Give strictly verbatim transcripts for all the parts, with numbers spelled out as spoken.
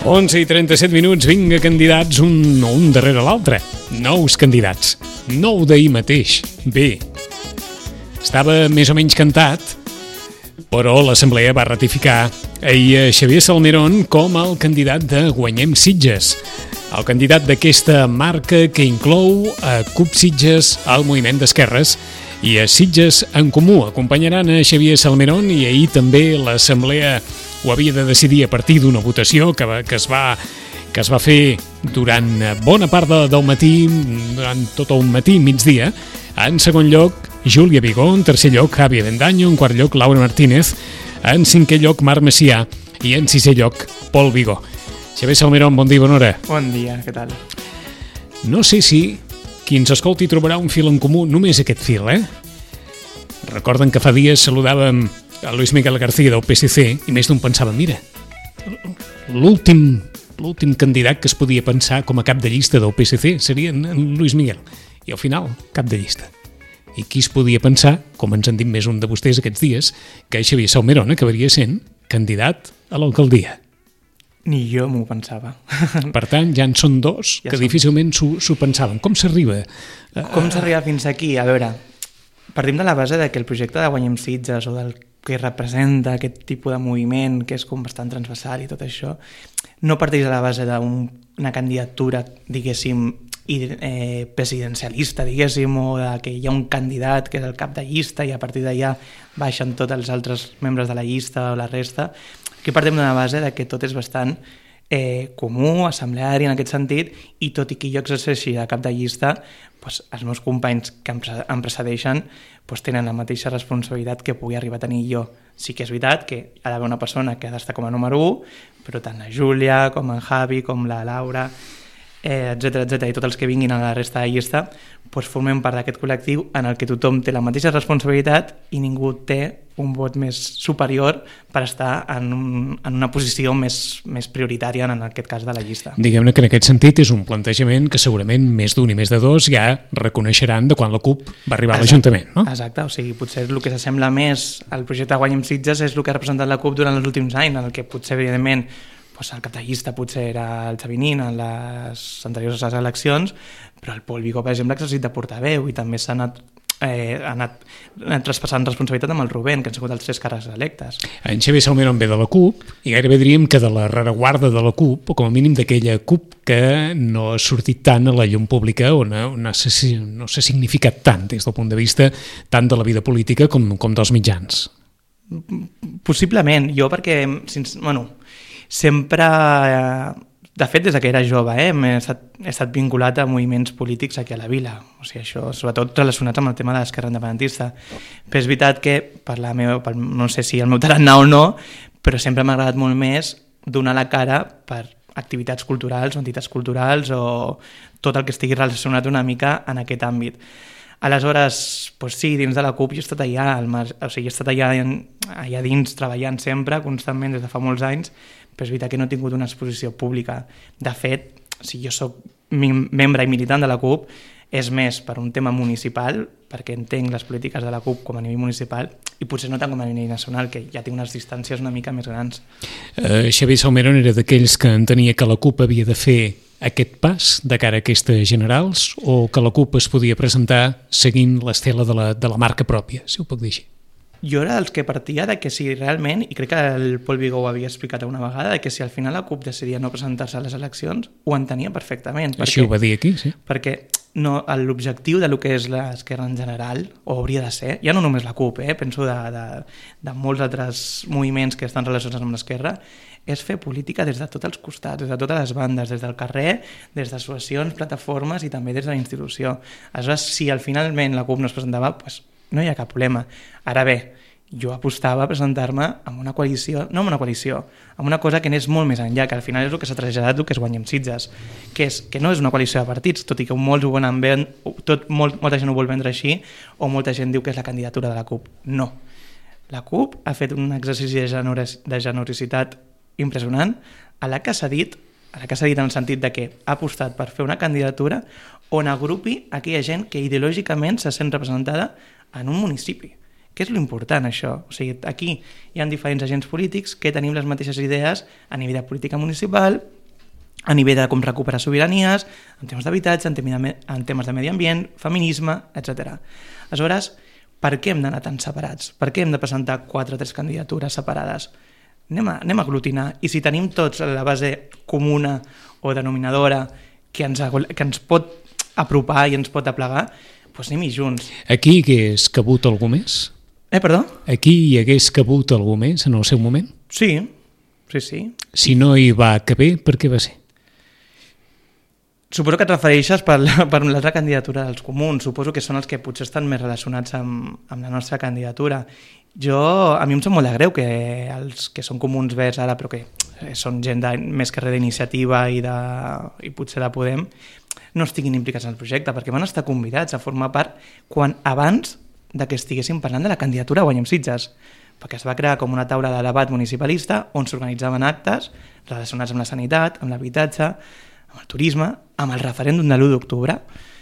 onze i trenta-set minuts, vinga, candidats, un, un darrere l'altre. Nous candidats. Nou d'ahir mateix. Bé, estava més o menys cantat, però l'Assemblea va ratificar ahir a Xavier Salmerón com el candidat de Guanyem Sitges. El candidat d'aquesta marca que inclou a CUP Sitges, al moviment d'esquerres, i a Sitges en Comú. Acompanyaran a Xavier Salmerón i ahir també l'Assemblea ho havia de decidir a partir d'una votació que, va, que, es va, que es va fer durant bona part de, del matí, durant tot el matí, migdia. En segon lloc, Júlia Vigó. En tercer lloc, Javi Avendaño. En quart lloc, Laura Martínez. En cinquè lloc, Marc Macià. I en sisè lloc, Pol Vigó. Xavier Salmerón, bon dia, bona hora. Bon dia, què tal? No sé si qui ens escolti trobarà un fil en comú, només aquest fil, eh? Recorden que fa dies saludàvem a Luis Miguel García del P S C i més d'un pensava, mira, l'últim l'últim candidat que es podia pensar com a cap de llista del P S C seria en Luis Miguel. I al final, cap de llista. I qui es podia pensar, com ens han dit més un de vostès aquests dies, que Xavier Salmerón acabaria sent candidat a l'alcaldia. Ni jo m'ho pensava. Per tant, ja en són dos ja que som. difícilment s'ho pensaven. Com s'arriba? Com s'arriba fins aquí? A veure, partim de la base de que el projecte de Guanyem Sitges o del que representa aquest tipus de moviment que és com bastant transversal i tot això, no parteix de la base d'una candidatura, diguéssim, eh, presidencialista, diguéssim, o de que hi ha un candidat que és el cap de llista i a partir d'allà baixen tots els altres membres de la llista o la resta. Aquí partim d'una base de que tot és bastant eh, comú, assembleari en aquest sentit, i tot i que jo exerceixi de cap de llista, doncs, els meus companys que em, pre em precedeixen doncs, tenen la mateixa responsabilitat que pugui arribar a tenir jo. Sí que és veritat que hi ha d'haver una persona que ha d'estar com a número u, però tant la Júlia, com en Javi, com la Laura, eh, etcètera, etcètera, i tots els que vinguin a la resta de llista, doncs formem part d'aquest col·lectiu en el que tothom té la mateixa responsabilitat i ningú té un vot més superior per estar en, un, en una posició més, més prioritària en aquest cas de la llista. Diguem-ne que en aquest sentit és un plantejament que segurament més d'un i més de dos ja reconeixeran de quan la CUP va arribar a l'Ajuntament, no? Exacte, o sigui, potser el que s'assembla més al projecte Guanyem Sitges és el que ha representat la CUP durant els últims anys, en el que potser, evidentment, doncs el cap de llista potser era el Xavinín en les anteriors eleccions, però el Pol Vigó, per exemple, ha exercit de portaveu i també s'ha anat Eh, ha anat, anat traspassant responsabilitat amb el Rubén, que han sigut els tres càrrecs electes. En Xavier Salmerón ve de la CUP i gairebé diríem que de la rereguarda de la CUP, o com a mínim d'aquella CUP que no ha sortit tant a la llum pública o no, no s'ha significat tant des del punt de vista tant de la vida política com, com dels mitjans. Possiblement, jo perquè bueno, sempre eh, de fet, des que era jove, eh, he, estat, he estat vinculat a moviments polítics aquí a la vila, o sigui, això, sobretot relacionats amb el tema de l'esquerra independentista. Però és veritat que, per la meva, per, no sé si el meu tarannà o no, però sempre m'ha agradat molt més donar la cara per activitats culturals o entitats culturals o tot el que estigui relacionat una mica en aquest àmbit. Aleshores, doncs sí, dins de la CUP jo he estat allà, al mar, o sigui, he estat allà, allà dins treballant sempre, constantment, des de fa molts anys, però és veritat que no he tingut una exposició pública. De fet, si jo soc membre i militant de la CUP, és més per un tema municipal, perquè entenc les polítiques de la CUP com a nivell municipal, i potser no tant com a nivell nacional, que ja tinc unes distàncies una mica més grans. Uh, Xavier Salmerón era d'aquells que entenia que la CUP havia de fer aquest pas de cara a aquestes generals o que la CUP es podia presentar seguint l'estela de la, de la marca pròpia, si ho puc dir així? Jo era dels que partia de que si realment, i crec que el Pol Vigó ho havia explicat una vegada, de que si al final la CUP decidia no presentar-se a les eleccions, ho entenia perfectament. Així ho va dir aquí, sí. Perquè no, l'objectiu de lo que és l'esquerra en general, o hauria de ser, ja no només la CUP, eh, penso de, de, de molts altres moviments que estan relacionats amb l'esquerra, és fer política des de tots els costats, des de totes les bandes, des del carrer, des d'associacions, plataformes i també des de la institució. Aleshores, si al finalment la CUP no es presentava, doncs no hi ha cap problema. Ara bé, jo apostava a presentar-me amb una coalició, no amb una coalició, amb una cosa que n'és molt més enllà, que al final és el que s'ha traslladat, el que es Guanyem Sitges, que, és, que no és una coalició de partits, tot i que molts ho volen vendre, tot, molt, molta gent ho vol vendre així, o molta gent diu que és la candidatura de la CUP. No. La CUP ha fet un exercici de, generos, de generositat impressionant, a la que s'ha dit, a la que s'ha dit en el sentit de que ha apostat per fer una candidatura on agrupi aquella gent que ideològicament se sent representada en un municipi. Què és l'important, això? O sigui, aquí hi ha diferents agents polítics que tenim les mateixes idees a nivell de política municipal, a nivell de com recuperar sobiranies, en temes d'habitatge, en, tema, en temes de medi ambient, feminisme, etcètera. Aleshores, per què hem d'anar tan separats? Per què hem de presentar quatre o tres candidatures separades? Anem a, anem a aglutinar, i si tenim tots la base comuna o denominadora que ens, que ens pot apropar i ens pot aplegar, doncs anem-hi junts. Aquí hi hagués cabut algú més? Eh, perdó? Aquí hi hagués cabut algú més en el seu moment? Sí, sí, sí. Si no hi va caber, per què va ser? Suposo que et refereixes per, per l'altra candidatura dels comuns. Suposo que són els que potser estan més relacionats amb, amb la nostra candidatura. Jo, a mi em sap molt de greu que els que són comuns verds ara, però que són gent de, més que res d'iniciativa i, de, i potser de Podem, no estiguin implicats en el projecte, perquè van estar convidats a formar part quan abans de que estiguéssim parlant de la candidatura Guanyem Sitges, perquè es va crear com una taula de debat municipalista on s'organitzaven actes relacionats amb la sanitat, amb l'habitatge, amb el turisme, amb el referèndum de l'u d'octubre,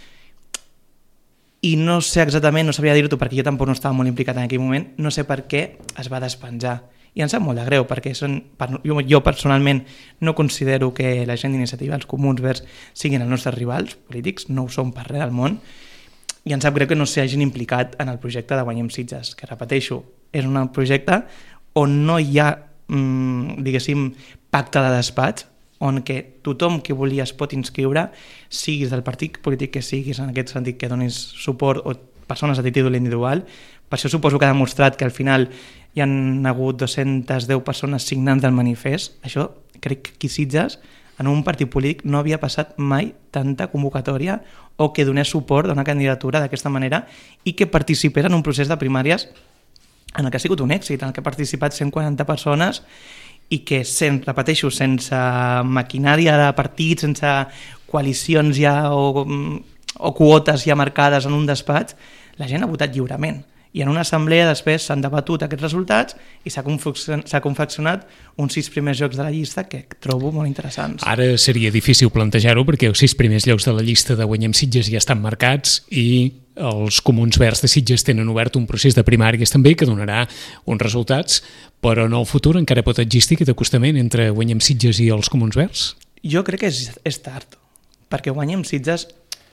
i no sé exactament, no sabria dir-t'ho perquè jo tampoc no estava molt implicat en aquell moment, no sé per què es va despenjar. I em sap molt de greu, perquè són, jo, jo personalment no considero que la gent d'iniciativa, els comuns verds, siguin els nostres rivals polítics, no ho són per res del món, i em sap greu que no s'hagin implicat en el projecte de Guanyem Sitges, que repeteixo, és un projecte on no hi ha, mmm, diguéssim, pacte de despatx, on que tothom que volia es pot inscriure, siguis del partit polític que siguis, en aquest sentit que donis suport o persones a títol individual. Per això suposo que ha demostrat que al final hi han hagut dues-centes deu persones signants del manifest. Això crec que aquí Sitges, en un partit polític, no havia passat mai tanta convocatòria o que donés suport a una candidatura d'aquesta manera i que participés en un procés de primàries en el que ha sigut un èxit, en el que ha participat cent quaranta persones i que, sen, repeteixo, sense maquinària de partit, sense coalicions ja o, o quotes ja marcades en un despatx, la gent ha votat lliurement. I en una assemblea després s'han debatut aquests resultats i s'ha confeccionat uns sis primers llocs de la llista que trobo molt interessants. Ara seria difícil plantejar-ho perquè els sis primers llocs de la llista de Guanyem Sitges ja estan marcats i els comuns verds de Sitges tenen obert un procés de primàries també que donarà uns resultats, però en el futur encara pot existir aquest acostament entre Guanyem Sitges i els comuns verds? Jo crec que és, és tard, perquè Guanyem Sitges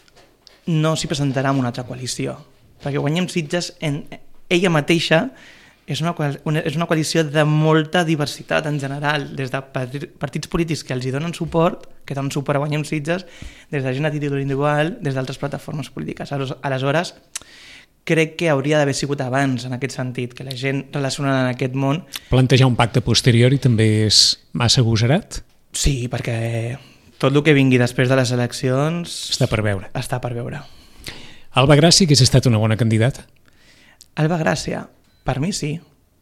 no s'hi presentarà en una altra coalició, perquè Guanyem Sitges en ella mateixa és una, una, és una coalició de molta diversitat en general, des de partits polítics que els hi donen suport, que donen suport a Guanyem Sitges, des de gent a títol individual, des d'altres plataformes polítiques. Aleshores, crec que hauria d'haver sigut abans en aquest sentit, que la gent relacionada en aquest món... Plantejar un pacte posterior i també és massa agosarat? Sí, perquè tot el que vingui després de les eleccions... Està per veure. Està per veure. Alba Gràcia, que has estat una bona candidata? Alba Gràcia, per mi sí.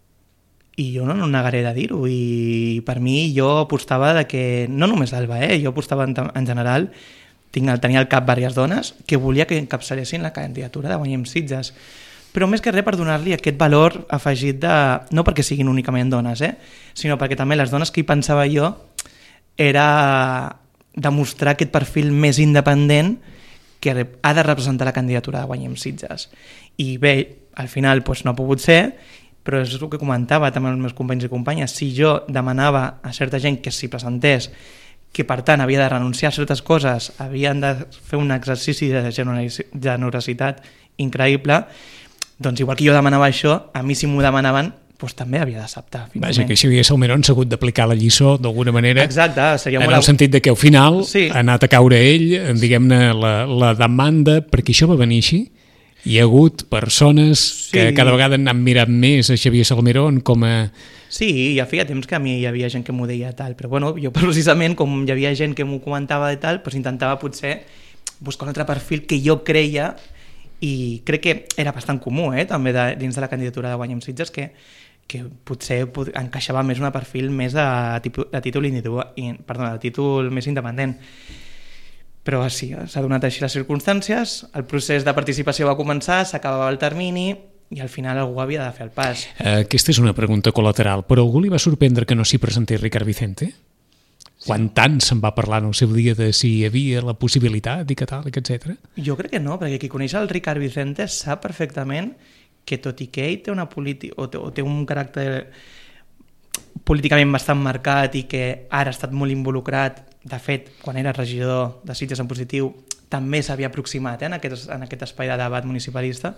I jo no, no negaré de dir-ho. I per mi jo apostava de que... No només Alba, eh? Jo apostava en, en general... Tinc, tenia al cap diverses dones que volia que encapçalessin la candidatura de Guanyem Sitges. Però més que res per donar-li aquest valor afegit de... No perquè siguin únicament dones, eh? Sinó perquè també les dones que hi pensava jo era demostrar aquest perfil més independent que ha de representar la candidatura de Guanyem Sitges. I bé, al final doncs, no ha pogut ser, però és el que comentava també amb els meus companys i companyes. Si jo demanava a certa gent que s'hi presentés, que per tant havia de renunciar a certes coses, havien de fer un exercici de generositat increïble, doncs igual que jo demanava això, a mi si m'ho demanaven, doncs també havia d'acceptar. Vaja, que Xavier Salmerón s'ha hagut d'aplicar la lliçó d'alguna manera. Exacte, seria en molt... el sentit de que al final sí. ha anat a caure ell, diguem-ne, la, la demanda, perquè això va venir així. Hi ha hagut persones sí. que cada vegada han mirat més a Xavier Salmerón com a... Sí, ja feia temps que a mi hi havia gent que m'ho deia tal, però bueno, jo precisament com hi havia gent que m'ho comentava i tal, doncs intentava potser buscar un altre perfil que jo creia i crec que era bastant comú, eh, també de, dins de la candidatura de Guanyem Sitges, que, que potser encaixava més un perfil més de, de títol individual, perdó, de títol més independent. Però sí, s'ha donat així les circumstàncies, el procés de participació va començar, s'acabava el termini i al final algú havia de fer el pas. Aquesta és una pregunta col·lateral, però algú li va sorprendre que no s'hi presentés Ricard Vicente? Sí. Quan tant se'n va parlar en el seu dia de si hi havia la possibilitat i que tal, etcètera? Jo crec que no, perquè qui coneix el Ricard Vicente sap perfectament que tot i que ell té, una politi- o té, o té un caràcter políticament bastant marcat i que ara ha estat molt involucrat de fet, quan era regidor de Sitges en positiu, també s'havia aproximat eh, en, aquest, en aquest espai de debat municipalista.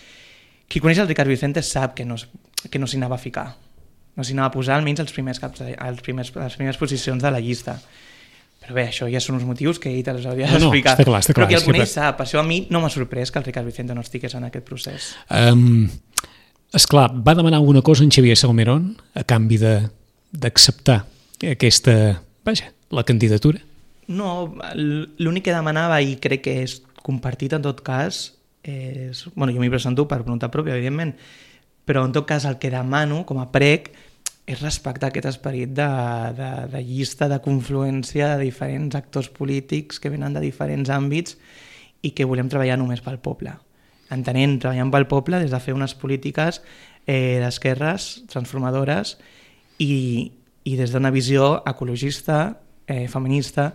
Qui coneix el Ricard Vicente sap que no, que no s'hi anava a ficar, no s'hi anava a posar almenys els primers caps, els primers, les primeres posicions de la llista. Però bé, això ja són uns motius que ell te els hauria d'explicar. No, no, està clar, està clar. Però qui el coneix sap, per això a mi no m'ha sorprès que el Ricard Vicente no estigués en aquest procés. Um, esclar, va demanar alguna cosa en Xavier Salmerón a canvi d'acceptar aquesta, vaja, la candidatura? No, l'únic que demanava, i crec que és compartit en tot cas, és... Bueno, jo m'hi presento per voluntat pròpia, evidentment, però en tot cas el que demano com a prec és respectar aquest esperit de, de, de llista de confluència de diferents actors polítics que venen de diferents àmbits i que volem treballar només pel poble. Entenent, treballant pel poble des de fer unes polítiques eh, d'esquerres transformadores i, i des d'una visió ecologista, eh, feminista,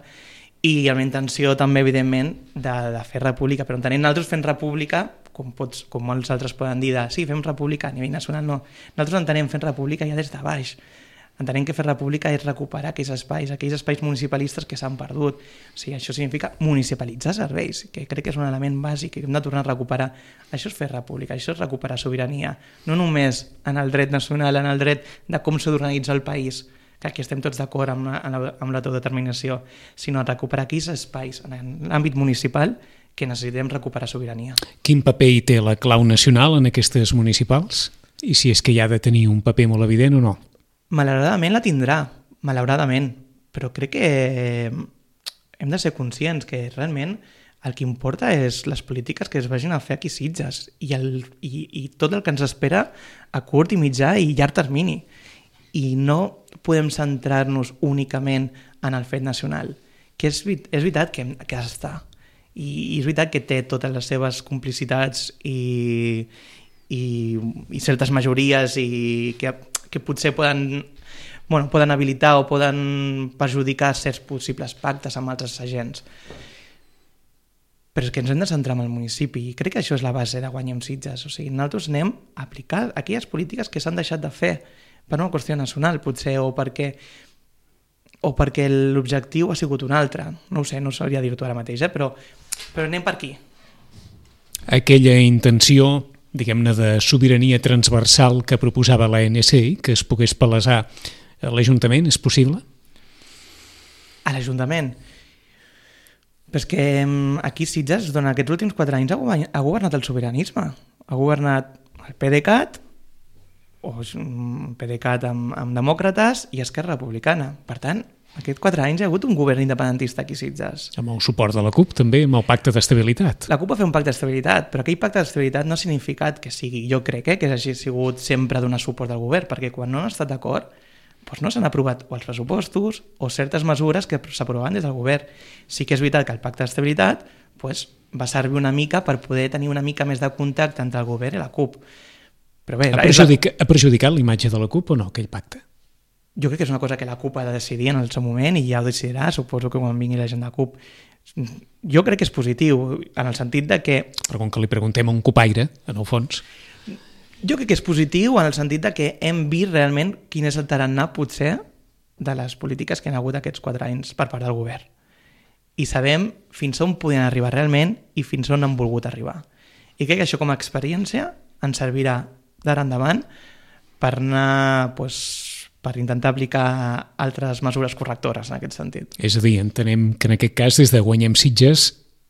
i amb la intenció també, evidentment, de, de fer república, però entenent nosaltres fent república, com, pots, com molts altres poden dir, de sí, fem república a nivell nacional, no. Nosaltres entenem fent república ja des de baix. Entenem que fer república és recuperar aquells espais, aquells espais municipalistes que s'han perdut. O sigui, això significa municipalitzar serveis, que crec que és un element bàsic que hem de tornar a recuperar. Això és fer república, això és recuperar sobirania. No només en el dret nacional, en el dret de com s'ha d'organitzar el país, que aquí estem tots d'acord amb, la, amb l'autodeterminació, sinó recuperar aquells espais en l'àmbit municipal que necessitem recuperar sobirania. Quin paper hi té la clau nacional en aquestes municipals? I si és que hi ha de tenir un paper molt evident o no? Malauradament la tindrà, malauradament, però crec que hem de ser conscients que realment el que importa és les polítiques que es vagin a fer aquí a Sitges i, el, i, i tot el que ens espera a curt i mitjà i llarg termini. I no podem centrar-nos únicament en el fet nacional, que és, és veritat que, que ha d'estar, i, i és veritat que té totes les seves complicitats i, i, i certes majories i que, que potser poden, bueno, poden habilitar o poden perjudicar certs possibles pactes amb altres agents. Però és que ens hem de centrar en el municipi i crec que això és la base de Guanyem Sitges. O sigui, nosaltres anem a aplicar aquelles polítiques que s'han deixat de fer per una qüestió nacional, potser, o perquè, o perquè l'objectiu ha sigut un altre. No ho sé, no sabria dir-ho ara mateix, eh? però, però anem per aquí. Aquella intenció, diguem-ne, de sobirania transversal que proposava l'A N C i que es pogués palesar a l'Ajuntament, és possible? A l'Ajuntament? Però és que aquí Sitges, durant aquests últims quatre anys, ha governat el sobiranisme. Ha governat el PDeCAT, o PDeCAT amb, amb demòcrates i Esquerra Republicana. Per tant, aquests quatre anys hi ha hagut un govern independentista aquí a Sitges. Amb el suport de la CUP, també, amb el pacte d'estabilitat. La CUP va fer un pacte d'estabilitat, però aquell pacte d'estabilitat no ha significat que sigui, jo crec eh, que hagi sigut sempre donar suport al govern, perquè quan no han estat d'acord, doncs no s'han aprovat o els pressupostos o certes mesures que s'aprovaven des del govern. Sí que és veritat que el pacte d'estabilitat doncs, va servir una mica per poder tenir una mica més de contacte entre el govern i la CUP. Però bé, ha, perjudicat, ha perjudicat l'imatge de la CUP o no, aquell pacte? Jo crec que és una cosa que la CUP ha de decidir en el seu moment i ja ho decidirà, suposo que quan vingui la gent de la CUP. Jo crec que és positiu, en el sentit de que... Però com que li preguntem a un copaire, en el fons... Jo crec que és positiu en el sentit de que hem vist realment quin és el tarannà, potser, de les polítiques que han hagut aquests quatre anys per part del govern. I sabem fins on podien arribar realment i fins on han volgut arribar. I crec que això com a experiència ens servirà d'ara endavant per anar, doncs, per intentar aplicar altres mesures correctores en aquest sentit. És a dir, entenem que en aquest cas des de Guanyem Sitges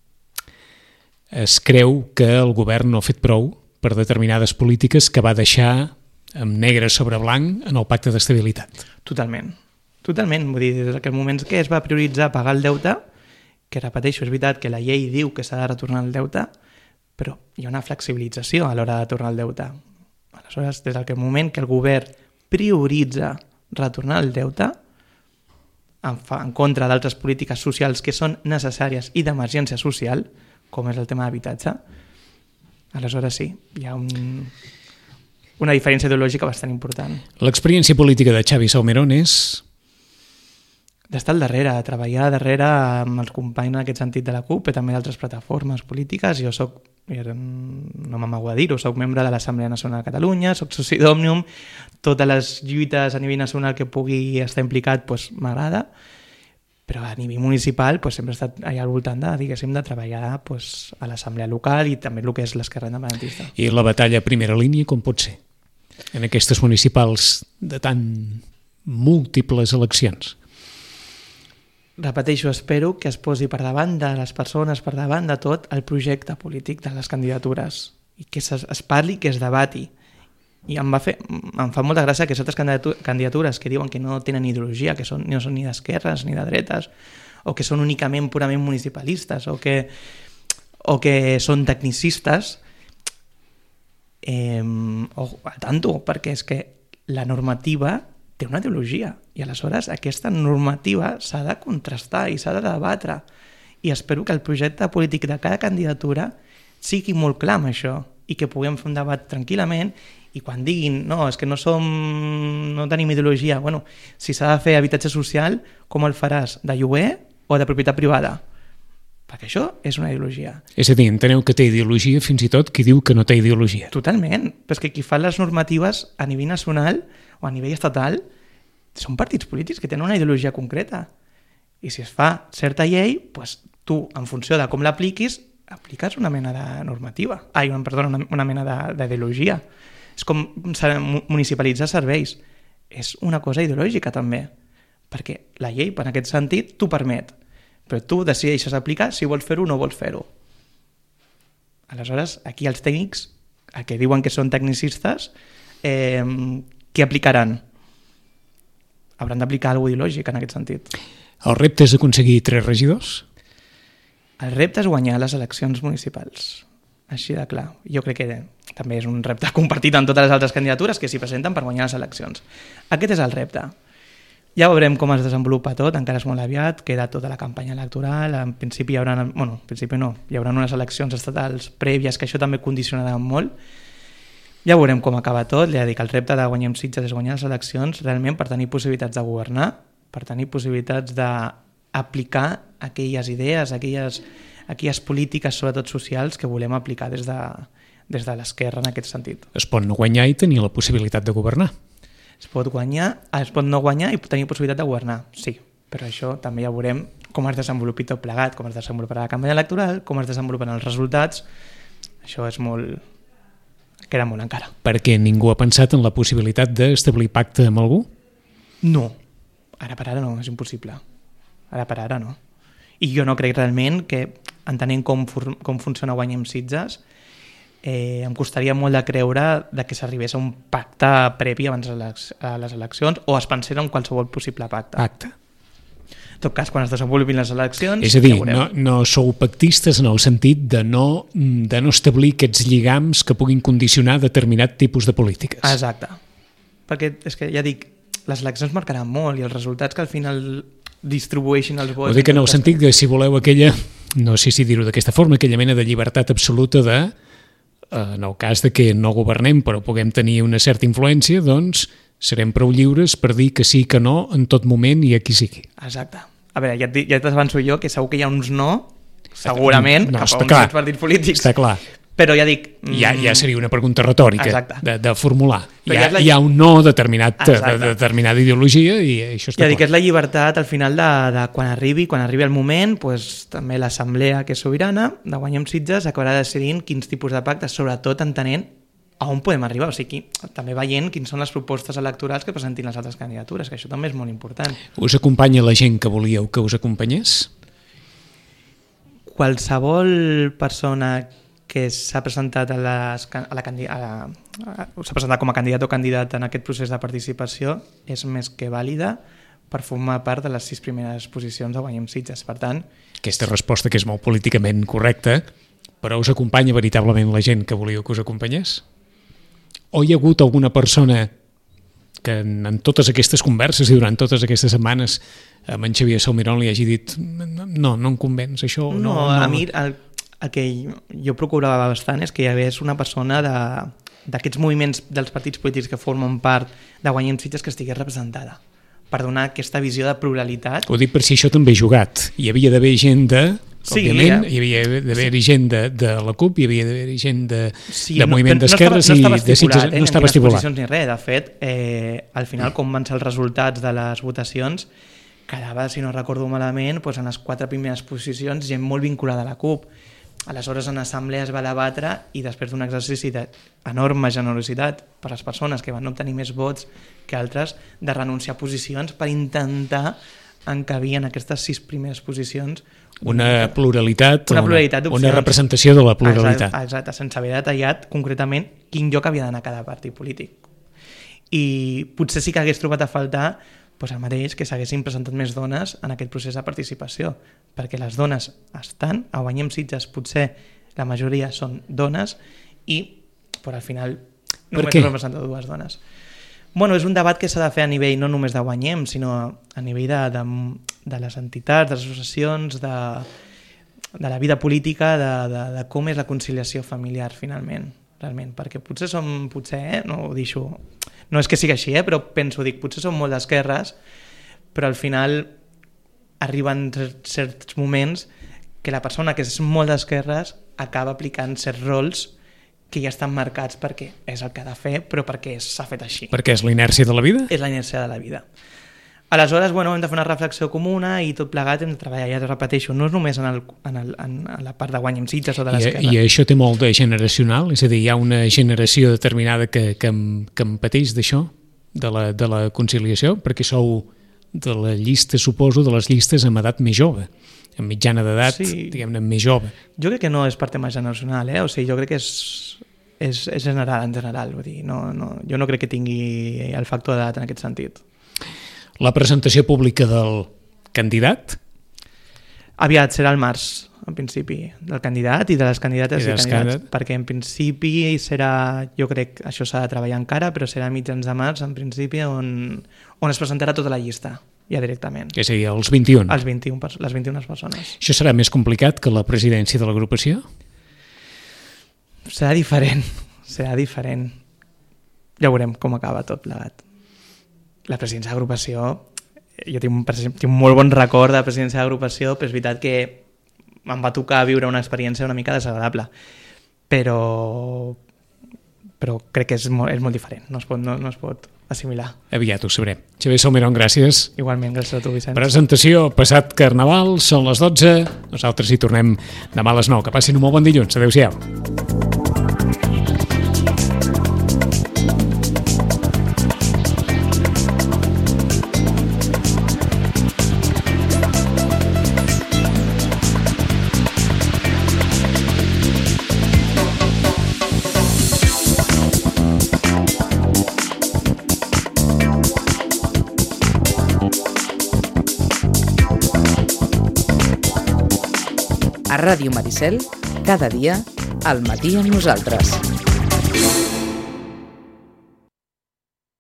es creu que el govern no ha fet prou per determinades polítiques que va deixar amb negre sobre blanc en el pacte d'estabilitat. Totalment, totalment. Vull dir, des d'aquell moment que es va prioritzar pagar el deute, que repeteixo, és veritat que la llei diu que s'ha de retornar el deute, però hi ha una flexibilització a l'hora de tornar el deute. Aleshores, des del moment que el govern prioritza retornar el deute en, fa, en contra d'altres polítiques socials que són necessàries i d'emergència social, com és el tema d'habitatge, aleshores sí, hi ha un, una diferència ideològica bastant important. L'experiència política de Xavi Salmerón és... d'estar al darrere, de treballar darrere amb els companys en aquest sentit de la CUP i també d'altres plataformes polítiques. Jo soc, no m'amago a dir-ho, soc membre de l'Assemblea Nacional de Catalunya, soc soci d'Òmnium, totes les lluites a nivell nacional que pugui estar implicat doncs, m'agrada, però a nivell municipal pues, sempre ha estat allà al voltant de, diguéssim, de treballar pues, a l'assemblea local i també el que és l'esquerra independentista. I la batalla a primera línia com pot ser? En aquestes municipals de tan múltiples eleccions. Repeteixo, espero que es posi per davant de les persones, per davant de tot, el projecte polític de les candidatures i que es, es parli, que es debati. I em, va fer, em fa molta gràcia que certes candidatures que diuen que no tenen ideologia, que són, no són ni d'esquerres ni de dretes, o que són únicament purament municipalistes, o que, o que són tecnicistes, eh, o, al tanto, perquè és que la normativa té una ideologia i aleshores aquesta normativa s'ha de contrastar i s'ha de debatre i espero que el projecte polític de cada candidatura sigui molt clar amb això i que puguem fer un debat tranquil·lament i quan diguin, no, és que no som no tenim ideologia, bueno, si s'ha de fer habitatge social, com el faràs? De lloguer o de propietat privada? Perquè això és una ideologia. És a dir, enteneu que té ideologia fins i tot qui diu que no té ideologia. Totalment, però és que qui fa les normatives a nivell nacional o a nivell estatal són partits polítics que tenen una ideologia concreta i si es fa certa llei, doncs tu, en funció de com l'apliquis, apliques una mena de normativa, ai, perdona, una, una mena d'ideologia. És com municipalitzar serveis. És una cosa ideològica també, perquè la llei, en aquest sentit, t'ho permet, però tu decideixes aplicar si vols fer-ho o no vols fer-ho. Aleshores, aquí els tècnics, el que diuen que són tecnicistes, eh, què aplicaran? Hauran d'aplicar alguna cosa ideològica en aquest sentit. El repte és aconseguir tres regidors? El repte és guanyar les eleccions municipals. Així de clar. Jo crec que també és un repte compartit amb totes les altres candidatures que s'hi presenten per guanyar les eleccions. Aquest és el repte. Ja veurem com es desenvolupa tot, encara és molt aviat, queda tota la campanya electoral, en principi hi haurà, bueno, en principi no, hi haurà unes eleccions estatals prèvies que això també condicionarà molt. Ja veurem com acaba tot, ja dic, el repte de guanyar Sitges és guanyar les eleccions realment per tenir possibilitats de governar, per tenir possibilitats d'aplicar aquelles idees, aquelles, aquelles polítiques, sobretot socials, que volem aplicar des de, des de l'esquerra en aquest sentit. Es pot no guanyar i tenir la possibilitat de governar. Es pot guanyar, es pot no guanyar i tenir possibilitat de governar, sí, però això també ja veurem com es desenvolupi tot plegat, com es desenvoluparà la campanya electoral, com es desenvoluparan els resultats, això és molt... queda molt encara. Perquè ningú ha pensat en la possibilitat d'establir pacte amb algú? No, ara per ara no, és impossible. Ara per ara no. I jo no crec realment que, entenent com, com funciona Guanyem Sitges, eh, em costaria molt de creure de que s'arribés a un pacte previ abans de les, a les eleccions o es pensés en qualsevol possible pacte. Pacte. En tot cas, quan es desenvolupin les eleccions... És a dir, ja no, no sou pactistes en el sentit de no, de no establir aquests lligams que puguin condicionar determinat tipus de polítiques. Exacte. Perquè, és que ja dic, les eleccions marcaran molt i els resultats que al final distribueixin els vots... Ho dic en el sentit que si voleu aquella, no sé si dir-ho d'aquesta forma, aquella mena de llibertat absoluta de, en el cas de que no governem però puguem tenir una certa influència, doncs serem prou lliures per dir que sí, que no, en tot moment i a qui sigui. Exacte. A veure, ja, ja t'avanço jo que segur que hi ha uns no, segurament, no, cap a uns clar, partits polítics. Està clar. Però ja dic... Ja, ja seria una pregunta retòrica de, de formular. Hi ha, la... hi ha un no determinat, de, de determinada ideologia i això està ja clar. dic, és la llibertat al final de, de quan arribi, quan arribi el moment, pues, també l'assemblea que és sobirana de Guanyem Sitges acabarà decidint quins tipus de pactes, sobretot entenent a on podem arribar, o sigui, també veient quins són les propostes electorals que presentin les altres candidatures, que això també és molt important. Us acompanya la gent que volíeu que us acompanyés? Qualsevol persona que s'ha presentat a les, a la, a la, a, s'ha presentat com a candidat o candidat en aquest procés de participació és més que vàlida per formar part de les sis primeres posicions de Guanyem Sitges. Per tant... Aquesta resposta que és molt políticament correcta, però us acompanya veritablement la gent que volíeu que us acompanyés? O hi ha hagut alguna persona que en, en totes aquestes converses i durant totes aquestes setmanes amb en Xavier Salmirón li hagi dit no, no em convenç, això... No, no, no. A mi el, el que jo procurava bastant és que hi hagués una persona de, d'aquests moviments dels partits polítics que formen part de Guanyem Sitges que estigués representada, per donar aquesta visió de pluralitat. Ho dic per si això també he jugat. Hi havia d'haver gent de... Sí, òbviament, ja. hi havia d'haver-hi sí. gent de, de la CUP, hi havia d'haver-hi gent de, sí, de moviment no, d'esquerres no i de Sitges, eh, no estava estipulat. Ni res. De fet, eh, al final, com van ser els resultats de les votacions, quedava, si no recordo malament, doncs en les quatre primeres posicions gent molt vinculada a la CUP. Aleshores, en assemblea es va debatre i després d'un exercici d'enorme generositat per a les persones que van obtenir més vots que altres, de renunciar a posicions per intentar encabir en aquestes sis primeres posicions una pluralitat, una, pluralitat una, una representació de la pluralitat. Exacte, exacte, sense haver detallat concretament quin lloc havia d'anar cada partit polític. I potser sí que hagués trobat a faltar doncs el mateix, que s'haguessin presentat més dones en aquest procés de participació, perquè les dones estan, a Guanyem Sitges potser la majoria són dones i però al final només representa dues dones. Bueno, és un debat que s'ha de fer a nivell no només de Guanyem, sinó a nivell de, de, de les entitats, de les associacions, de, de la vida política, de, de, de com és la conciliació familiar finalment, realment, perquè potser som, potser, eh, no ho deixo, no és que sigui així, eh, però penso, dic, potser som molt d'esquerres, però al final arriben certs moments que la persona que és molt d'esquerres acaba aplicant certs rols que ja estan marcats perquè és el que ha de fer, però perquè s'ha fet així. Perquè és la inèrcia de la vida? És la inèrcia de la vida. Aleshores, bueno, hem de fer una reflexió comuna i tot plegat hem de treballar, ja repeteixo, no és només en, el, en, el, en la part de Guanyem Sitges o de l'esquerra. I, I això té molt de generacional? És a dir, hi ha una generació determinada que, que, que em pateix d'això, de la, de la conciliació, perquè sou de la llista, suposo, de les llistes amb edat més jove, amb mitjana d'edat, sí. Diguem-ne, més jove. Jo crec que no és per tema generacional, eh? O sigui, jo crec que és, és, és general, en general. Vull dir, no, no, jo no crec que tingui el factor d'edat en aquest sentit. La presentació pública del candidat? Aviat serà al març, en principi, del candidat i de les candidates i, i candidats, candidat. Perquè en principi serà, jo crec, això s'ha de treballar encara, però serà a mitjans de març, en principi, on, on es presentarà tota la llista, ja directament. Que seria els vint-i-un? Els vint-i-un, les vint-i-una persones. Això serà més complicat que la presidència de l'agrupació? Serà diferent, serà diferent. Ja veurem com acaba tot plegat. La presidència d'agrupació, jo tinc un, tinc un molt bon record de la presidència d'agrupació, però és veritat que em va tocar viure una experiència una mica desagradable, però, però crec que és molt, és molt diferent, no es pot, no, no es pot assimilar. Aviat ho sabrem. Xavier Salmerón, gràcies. Igualment, gràcies a tu, Vicenç. Presentació passat Carnaval, són les dotze, nosaltres hi tornem demà a les nou. Que passin un molt bon dilluns. Adéu-siau. A Ràdio Maricel, cada dia, al matí amb nosaltres.